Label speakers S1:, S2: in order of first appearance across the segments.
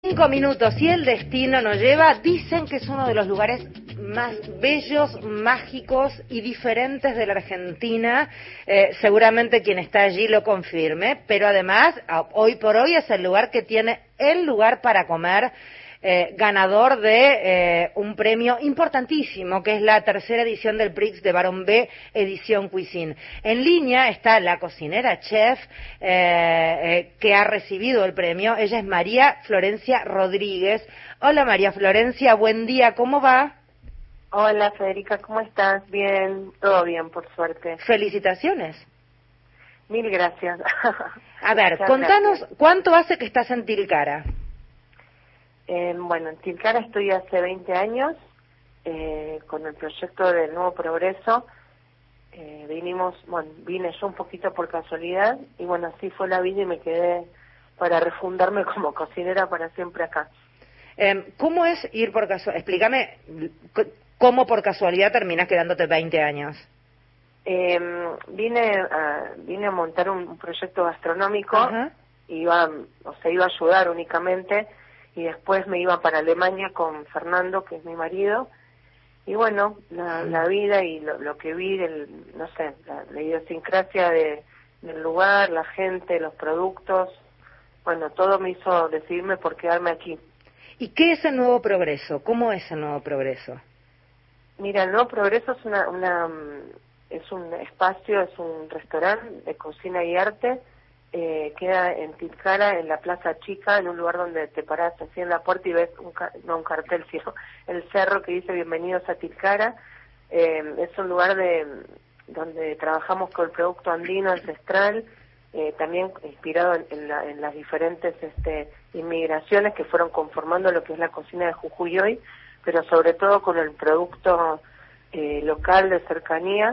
S1: 5 minutos y el destino nos lleva, dicen que es uno de los lugares más bellos, mágicos y diferentes de la Argentina. Seguramente quien está allí lo confirme, pero además, hoy por hoy es el lugar que tiene el lugar para comer, ganador de un premio importantísimo, que es la tercera edición del Prix de Baron B, edición Cuisine. En línea está la cocinera chef que ha recibido el premio. Ella es María Florencia Rodríguez. Hola María Florencia, buen día, ¿cómo va?
S2: Hola Federica, ¿cómo estás? Bien, todo bien, por suerte.
S1: Felicitaciones.
S2: Mil gracias.
S1: A ver, contanos, ¿cuánto hace que estás en Tilcara?
S2: Bueno, en Tilcara estoy hace 20 años con el proyecto del Nuevo Progreso. Vine yo un poquito por casualidad y bueno, así fue la vida y me quedé para refundarme como cocinera para siempre acá.
S1: ¿Cómo es ir por casualidad? Explícame cómo por casualidad terminas quedándote 20 años.
S2: Vine a montar un proyecto gastronómico.
S1: Ajá.
S2: Iba a ayudar únicamente. Y después me iba para Alemania con Fernando, que es mi marido, y bueno, la vida y lo que vi, la idiosincrasia del lugar, la gente, los productos, bueno, todo me hizo decidirme por quedarme aquí.
S1: ¿Y qué es el Nuevo Progreso? ¿Cómo es el Nuevo Progreso?
S2: Mira, el Nuevo Progreso es un espacio, es un restaurante de cocina y arte. Queda en Tilcara, en la Plaza Chica, en un lugar donde te parás así en la puerta y ves un cartel, sino el cerro que dice bienvenidos a Tilcara. Es un lugar donde trabajamos con el producto andino ancestral, también inspirado en las diferentes inmigraciones que fueron conformando lo que es la cocina de Jujuy hoy, pero sobre todo con el producto local de cercanía,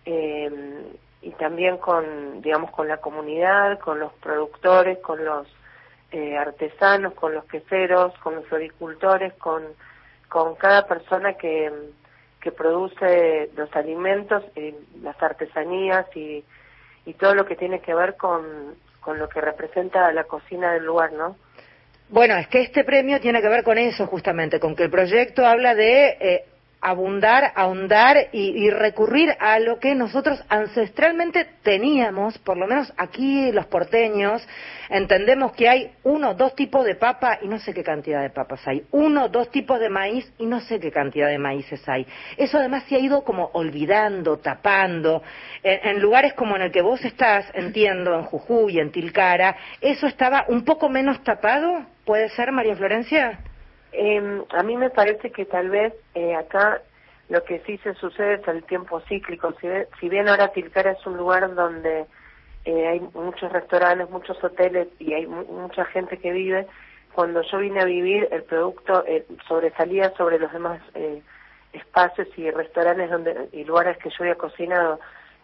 S2: y también con la comunidad, con los productores, con los artesanos, con los queseros, con los floricultores, con cada persona que produce los alimentos, las artesanías y todo lo que tiene que ver con lo que representa la cocina del lugar, ¿no?
S1: Bueno, es que este premio tiene que ver con eso justamente, con que el proyecto habla de abundar, ahondar y recurrir a lo que nosotros ancestralmente teníamos, por lo menos aquí los porteños, entendemos que hay 1 o 2 tipos de papa y no sé qué cantidad de papas hay, 1 o 2 tipos de maíz y no sé qué cantidad de maíces hay. Eso además se ha ido como olvidando, tapando. En lugares como en el que vos estás, entiendo, en Jujuy, en Tilcara, ¿eso estaba un poco menos tapado? ¿Puede ser, María Florencia?
S2: A mí me parece que tal vez acá lo que sí se sucede es el tiempo cíclico. Si bien ahora Tilcara es un lugar donde hay muchos restaurantes, muchos hoteles y hay mucha gente que vive, cuando yo vine a vivir el producto sobresalía sobre los demás espacios y restaurantes y lugares que yo había cocinado.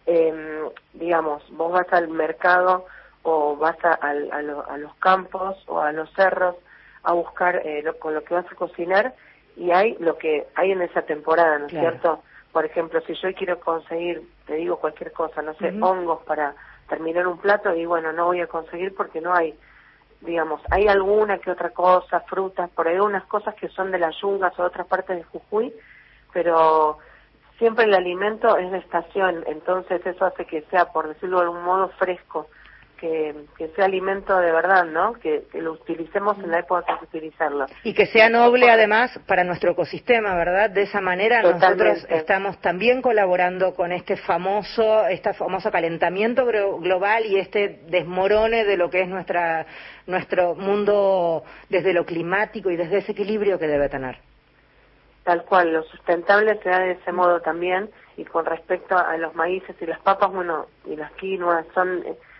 S2: Vos vas al mercado o vas a los campos o a los cerros a buscar con lo que vas a cocinar y hay lo que hay en esa temporada, ¿no es cierto? Por ejemplo, si yo quiero conseguir, te digo cualquier cosa, no sé, hongos para terminar un plato y bueno, no voy a conseguir porque no hay, hay alguna que otra cosa, frutas, por ahí unas cosas que son de las yungas o otras partes de Jujuy, pero siempre el alimento es de estación, entonces eso hace que sea, por decirlo de algún modo, fresco. Que sea alimento de verdad, ¿no? Que lo utilicemos en la época que hay que utilizarlo.
S1: Y que sea noble además para nuestro ecosistema, ¿verdad? De esa manera nosotros estamos también colaborando con este famoso calentamiento global y este desmorone de lo que es nuestro mundo desde lo climático y desde ese equilibrio que debe tener.
S2: Tal cual, lo sustentable se da de ese modo también, y con respecto a los maíces y las papas, y las quinoas son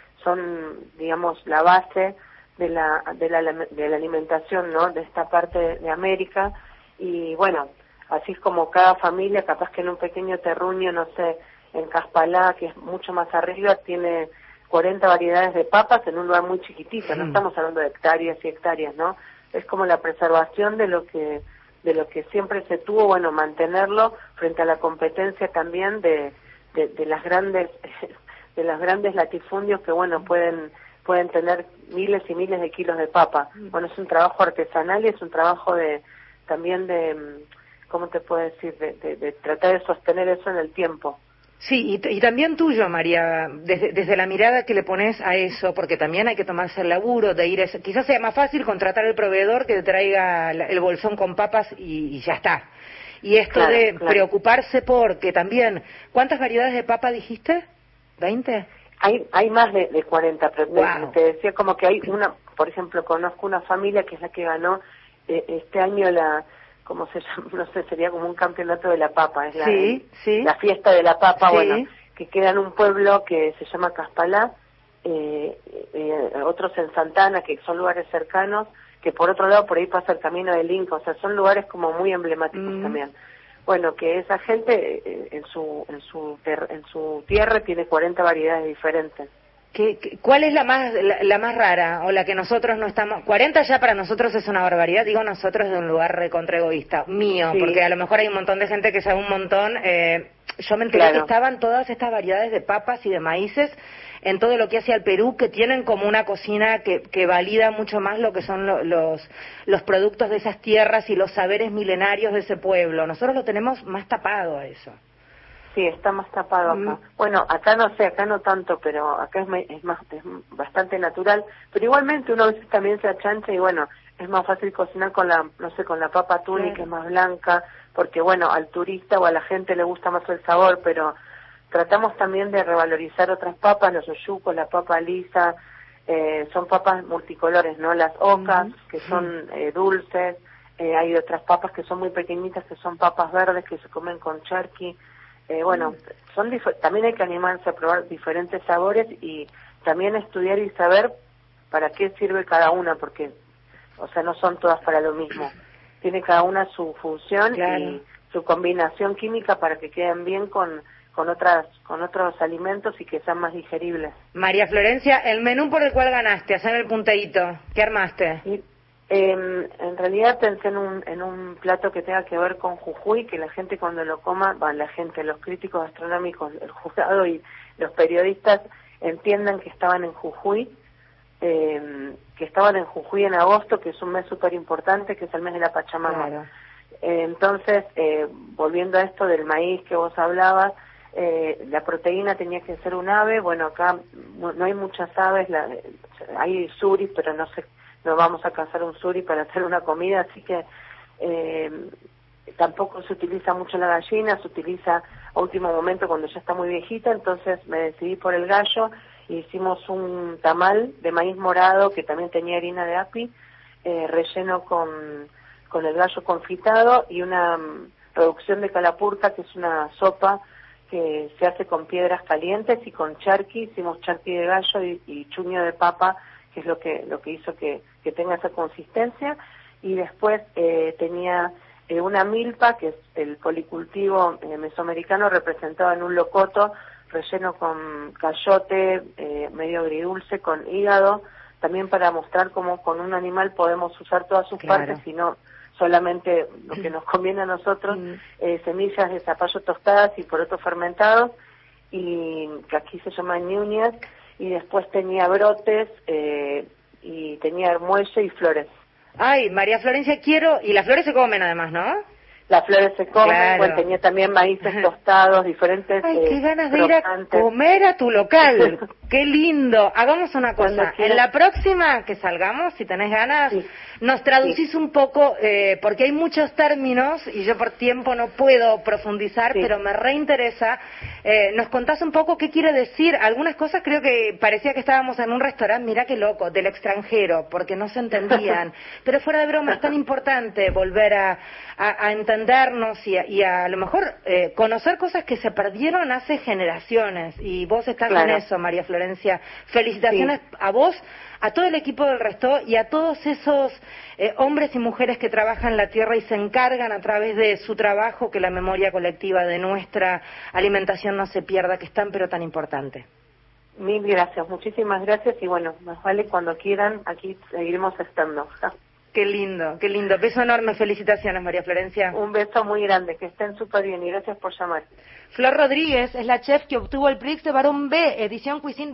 S2: la base de la alimentación, ¿no? De esta parte de América, y bueno, así es como cada familia, capaz que en un pequeño terruño, no sé, en Caspalá, que es mucho más arriba, tiene 40 variedades de papas en un lugar muy chiquitito, no estamos hablando de hectáreas y hectáreas, ¿no? Es como la preservación de lo que siempre se tuvo, mantenerlo frente a la competencia también de las grandes de los grandes latifundios que pueden pueden tener miles y miles de kilos de papa. Bueno, es un trabajo artesanal y es un trabajo también de, ¿cómo te puedo decir? De tratar de sostener eso en el tiempo.
S1: Sí, y también tuyo, María, desde la mirada que le pones a eso, porque también hay que tomarse el laburo de ir, quizás sea más fácil contratar al proveedor que te traiga el bolsón con papas y ya está. Y esto
S2: Claro,
S1: de
S2: claro.
S1: preocuparse porque también, ¿cuántas variedades de papa dijiste? ¿20?
S2: Hay más de 40, pero
S1: Wow.
S2: te decía como que hay una, por ejemplo, conozco una familia que es la que ganó este año ¿cómo se llama? No sé, sería como un campeonato de la papa, es
S1: Sí.
S2: la fiesta de la papa,
S1: Sí.
S2: bueno, que queda en un pueblo que se llama Caspalá, otros en Santana, que son lugares cercanos, que por otro lado por ahí pasa el camino del Inca, o sea, son lugares como muy emblemáticos también. Bueno, que esa gente en su tierra tiene 40 variedades diferentes.
S1: ¿Cuál es la más rara o la que nosotros no estamos? 40 ya para nosotros es una barbaridad, digo nosotros de un lugar recontra egoísta, mío,
S2: Sí.
S1: porque a lo mejor hay un montón de gente que sabe un montón. Yo me enteré que estaban todas estas variedades de papas y de maíces en todo lo que hace al Perú, que tienen como una cocina que valida mucho más lo que son los productos de esas tierras y los saberes milenarios de ese pueblo. Nosotros lo tenemos más tapado a eso.
S2: Sí, está más tapado acá. Bueno, acá no sé, acá no tanto, pero acá es bastante natural. Pero igualmente uno a veces también se achancha y bueno, es más fácil cocinar con con la papa tuni, que es más blanca, porque bueno, al turista o a la gente le gusta más el sabor, pero tratamos también de revalorizar otras papas, los oyucos, la papa lisa, son papas multicolores, ¿no? Las ocas, que son dulces, hay otras papas que son muy pequeñitas, que son papas verdes, que se comen con charqui. Bueno, también hay que animarse a probar diferentes sabores y también estudiar y saber para qué sirve cada una, porque, o sea, no son todas para lo mismo. Tiene cada una su función y su combinación química para que queden bien con otros alimentos y que sean más digeribles.
S1: María Florencia, el menú por el cual ganaste, haceme el punteíto. ¿Qué armaste?
S2: Y, en realidad pensé en un plato que tenga que ver con Jujuy, que la gente cuando lo coma, los críticos gastronómicos, el jurado y los periodistas entiendan que estaban en Jujuy, en agosto, que es un mes súper importante, que es el mes de la Pachamama.
S1: Claro.
S2: Entonces, volviendo a esto del maíz que vos hablabas, la proteína tenía que ser un ave. Bueno, acá no hay muchas aves, hay suris, pero no vamos a cazar un suri para hacer una comida, así que tampoco se utiliza mucho la gallina, se utiliza a último momento cuando ya está muy viejita, entonces me decidí por el gallo y hicimos un tamal de maíz morado que también tenía harina de api, relleno con el gallo confitado y una reducción de calapurca, que es una sopa que se hace con piedras calientes, y con charqui, hicimos charqui de gallo y chuño de papa, que es lo que hizo que tenga esa consistencia. Y después tenía una milpa, que es el policultivo mesoamericano representado en un locoto, relleno con cayote, medio agridulce, con hígado, también para mostrar cómo con un animal podemos usar todas sus partes y no solamente lo que nos conviene a nosotros, semillas de zapallo tostadas y porotos fermentados, y que aquí se llaman ñuñas, y después tenía brotes y tenía muelle y flores.
S1: Ay, María Florencia, quiero... Y las flores se comen además, ¿no?
S2: Las flores se comen, bueno, tenía también maíces tostados, diferentes.
S1: Ay, qué ganas de ir a comer a tu local. Qué lindo. Hagamos una cosa. En la próxima que salgamos, si tenés ganas, nos traducís un poco, porque hay muchos términos y yo por tiempo no puedo profundizar, pero me reinteresa. Nos contás un poco qué quiere decir. Algunas cosas creo que parecía que estábamos en un restaurante, mirá qué loco, del extranjero, porque no se entendían. Pero fuera de broma, es tan importante volver a entendernos y a lo mejor conocer cosas que se perdieron hace generaciones, y vos estás en eso, María Florencia. Felicitaciones a vos, a todo el equipo del Resto y a todos esos hombres y mujeres que trabajan la tierra y se encargan a través de su trabajo que la memoria colectiva de nuestra alimentación no se pierda, que es tan pero tan importante.
S2: Mil gracias, muchísimas gracias, y bueno, más vale cuando quieran, aquí seguiremos estando.
S1: Qué lindo, qué lindo. Beso enorme, felicitaciones, María Florencia.
S2: Un beso muy grande, que estén súper bien y gracias por llamar.
S1: Flor Rodríguez es la chef que obtuvo el Prix de Barón B, edición Cuisine